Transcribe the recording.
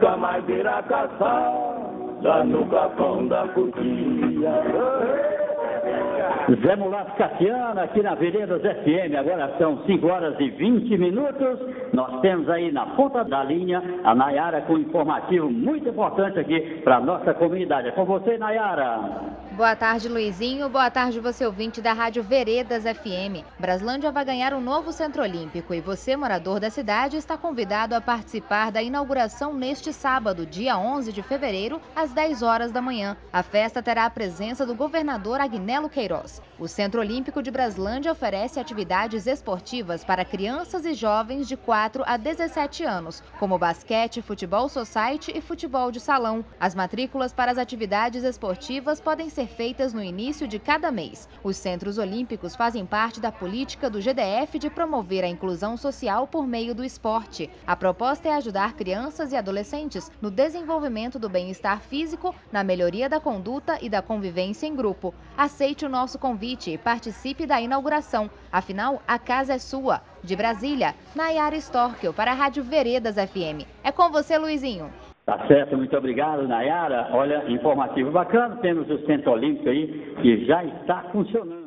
nunca mais irá caçar no capão da cutia. Zé Mulato Cassiano, aqui na Veredas FM, agora são 5 horas e 20 minutos. Nós temos aí na ponta da linha a Nayara com um informativo muito importante aqui para a nossa comunidade. É com você, Nayara. Boa tarde, Luizinho. Boa tarde, você ouvinte da Rádio Veredas FM. Braslândia vai ganhar um novo Centro Olímpico e você, morador da cidade, está convidado a participar da inauguração neste sábado, dia 11 de fevereiro, às 10 horas da manhã. A festa terá a presença do governador Agnello Queiroz. O Centro Olímpico de Braslândia oferece atividades esportivas para crianças e jovens de 4 a 17 anos, como basquete, futebol society e futebol de salão. As matrículas para as atividades esportivas podem ser feitas no início de cada mês. Os Centros Olímpicos fazem parte da política do GDF de promover a inclusão social por meio do esporte. A proposta é ajudar crianças e adolescentes no desenvolvimento do bem-estar físico, na melhoria da conduta e da convivência em grupo. Aceite o nosso convite e participe da inauguração. Afinal, a casa é sua. De Brasília, Nayara Storkel para a Rádio Veredas FM. É com você, Luizinho. Tá certo, muito obrigado, Nayara. Olha, informativo bacana, temos o Centro Olímpico aí que já está funcionando.